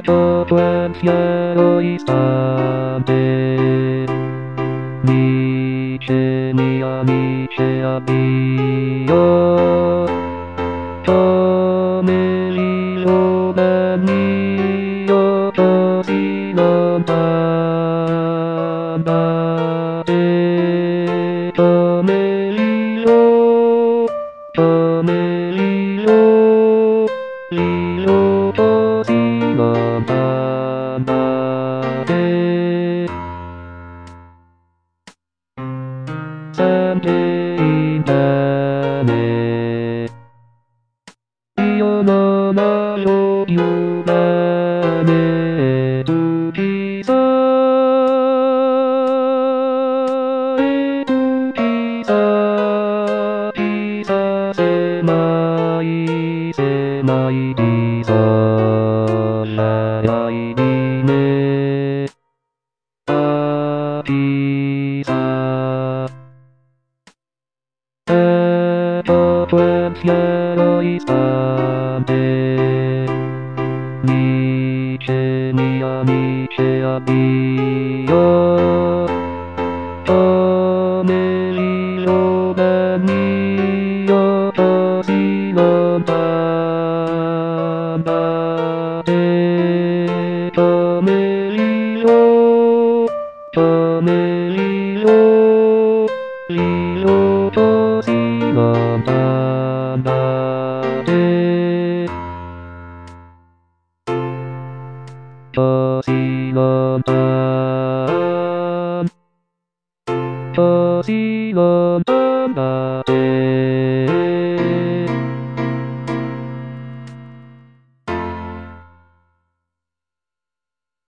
cielo istante. Amiche mia, amiche addio. Come giovane mio così lontano da te. Come l'io così lontano da te. Sempre in te. Io non ho più bene, tu chissà se mai bisognerai di me, chissà. Ecco quel cielo istante. Amiche mia, amiche addio. Come giovane mio così lontano da te. Come l'io così lontano da te. Così lontano, così lontano.